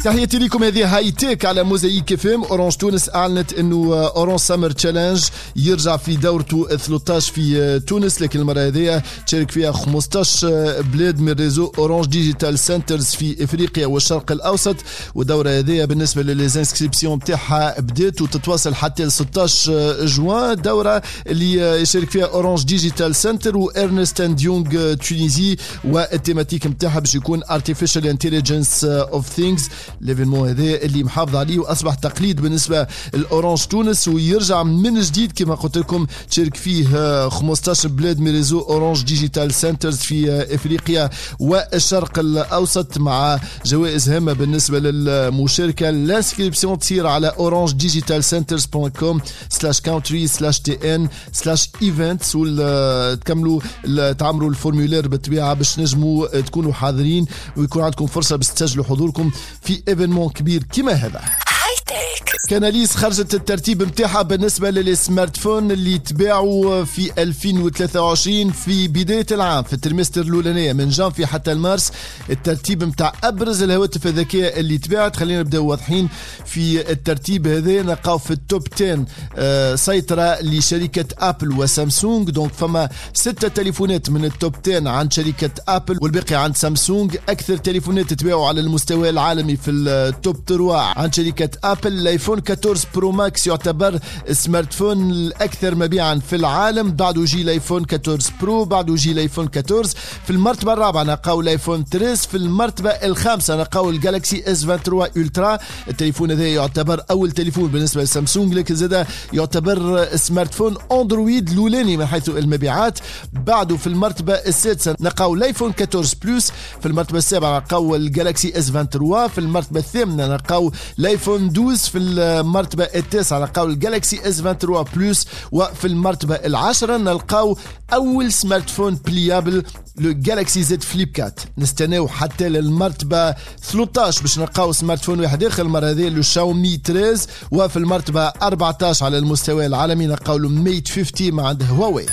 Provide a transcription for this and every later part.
تحياتي لكم. هذه هاي تيك على موزايك اف ام. اورانج تونس اعلنت انه اورانج سامر تشالنج يرجع في دورته 13 في تونس، لكن المره هذه تشارك فيها 15 بلاد من ريزو اورانج ديجيتال سنترز في افريقيا والشرق الاوسط. والدوره هذه بالنسبه للانسكريبسيون تاعها بدات وتتواصل حتى ل 16 جوان. دوره اللي يشارك فيها اورانج ديجيتال سنتر وارنست اند يونغ تونيزي، والتيماتيك نتاعها باش يكون artificial intelligence of things. ليفينمون هذا اللي محافظ عليه واصبح تقليد بالنسبه لاورانج تونس، ويرجع من جديد كما قلت لكم تشارك فيه 15 بلاد من ريزو اورانج ديجيتال سنترز في افريقيا والشرق الاوسط، مع جوائز هامه بالنسبه للمشاركه. الانسكريبسيون تصير على orangedigitalcenters.com/country/tn/events، وتكملوا تعملوا الفورمولير بالطبيعه باش نجموا تكونوا حاضرين ويكون عندكم فرصه باش تسجلوا حضوركم في ايفينمون كبير كما هذا. كاناليز خرجت الترتيب متاعها بالنسبه للسمارت فون اللي تباعوا في 2023 في بدايه العام، في الترمستر الاولانيه من جانفي حتى المارس. الترتيب متاع ابرز الهواتف الذكيه اللي تباعت، خلينا نبداو واضحين في الترتيب هذا. نلقاو في التوب 10 سيطره لشركه ابل وسامسونج، دونك فما 6 تليفونات من التوب 10 عند شركه ابل والباقي عند سامسونج. اكثر تليفونات تباعوا على المستوى العالمي في التوب 3 عند شركه ابل. الايفون 14 برو ماكس يعتبر السمارت فون الاكثر مبيعا في العالم، بعده يجي الايفون 14 برو، بعده يجي الايفون 14. في المرتبه الرابعه نلقاو الايفون 13، في المرتبه الخامسه نلقاو الجالكسي اس 23 الترا. التليفون هذا يعتبر اول تليفون بالنسبه لسامسونج، لكن زاد يعتبر سمارت فون اندرويد الاولاني من حيث المبيعات. بعده في المرتبه السادسه نلقاو الايفون 14 بلس، في المرتبه السابعه نلقاو الجالكسي اس 23، في المرتبه الثامنه نلقاو الايفون 12، في المرتبة التاسعة نلقاو الجالكسي اس 23 بلس، وفي المرتبة العاشرة نلقاو أول سمارت فون بليابل لو جالكسي زد فليب كات. نستناو حتى للمرتبة 13 باش نلقاو سمارت فون واحد آخر المرة هذه لو شاومي 13، وفي المرتبة 14 على المستوى العالمي نلقاو له ميت 50 مع عند هواوي.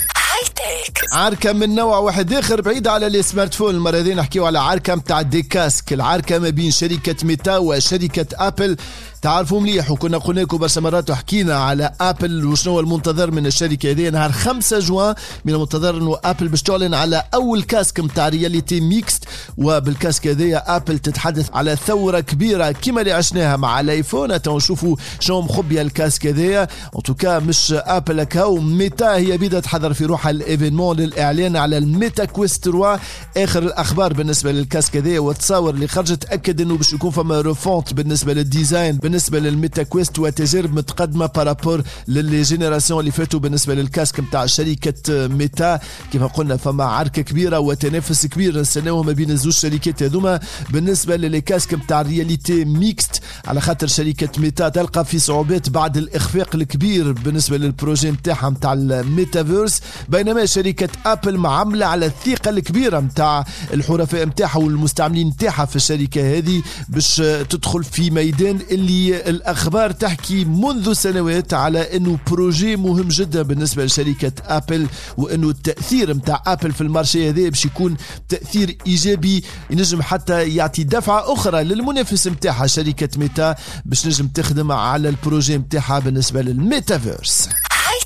عركة من نوع واحد اخر بعيد على السمارت فون. المرة هذه نحكيو على عركة متاع ديكاسك، العركة ما بين شركة ميتا وشركة ابل. تعرفوا مليح وكنا قلنا لكم برشا مرات وحكينا على ابل وشنو المنتظر من الشركه هذه. نهار 5 جوان من المنتظر انه ابل باش تعلن على اول كاسك متاع رياليتي ميكست، وبالكاسك هذه ابل تتحدث على ثوره كبيره كما اللي عشناها مع الايفون. تو نشوفوا شنو مخبيه الكاسك هذه. ان توكا مش ابل هكاو، ميتا هي بدات تحضر في روحها الايفينمون للاعلان على الميتا كويست 3. اخر الاخبار بالنسبه للكاسك هذه والتصاور اللي خرجت تاكد انه باش يكون فما ريفونت بالنسبه للديزاين بالنسبه للميتا كويست، وتجارب متقدمه بارابور للي جينيراسيون اللي فاتوا بالنسبه للكاسك نتاع شركه ميتا. كما قلنا فما عركه كبيره وتنافس كبير نستناوه ما بين الزوج شركات هذوما بالنسبه للكاسك نتاع رياليتي ميكست، على خاطر شركه ميتا تلقى في صعوبات بعد الاخفاق الكبير بالنسبه للبروجي نتاعها نتاع الميتافيرس، بينما شركه ابل معامله على الثقه الكبيره نتاع الحرفاء نتاعها والمستعملين نتاعها في الشركه هذه باش تدخل في ميدان اللي الأخبار تحكي منذ سنوات على أنه بروجي مهم جدا بالنسبة لشركة أبل، وأنه التأثير متاع أبل في المارشي هذا باش يكون تأثير إيجابي ينجم حتى يعطي دفعة أخرى للمنافس متاعها شركة ميتا باش نجم تخدم على البروجي متاعها بالنسبة للميتافيرس.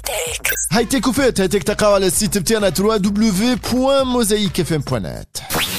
هاي تيك وفات، هاي تيك تقاو على السيت متاعنا www.mosaicfm.net.